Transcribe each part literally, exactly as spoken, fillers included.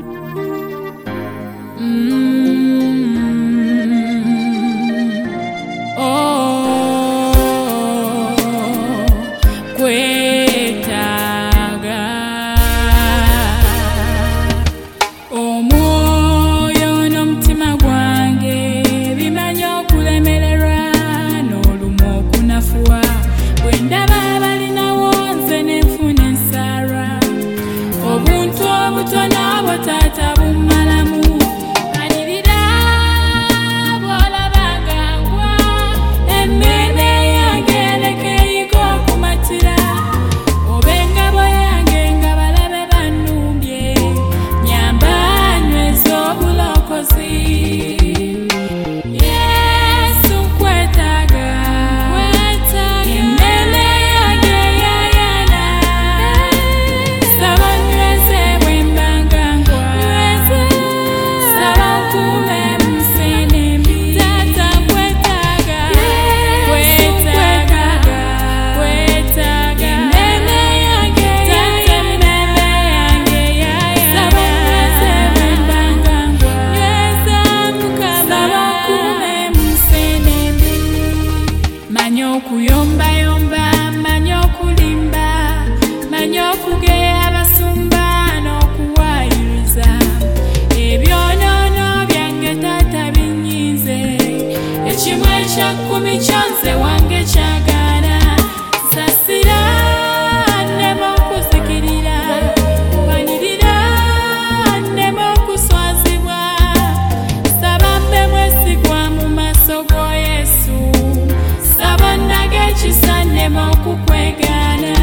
Kuyomba yomba manyo kulimba manyo kugea abasumba n'okuwayiriza ebyonono byange taata binyize ekimu ekyakumi kyonze wange kyagala sasira nemo okuzikirira wanirira nemo okuswazibwa saba mbe mwesigwa mu maaso go Yesu saba ndage ekisa nemo okukwegana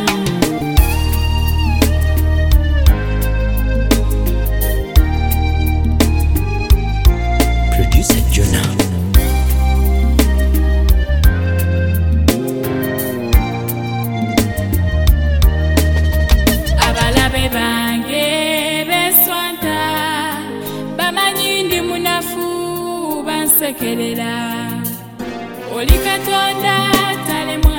Producer Jonah. Abalabe bange beswanta bamanyi ndi munafu bansekerera oli Katonda talemu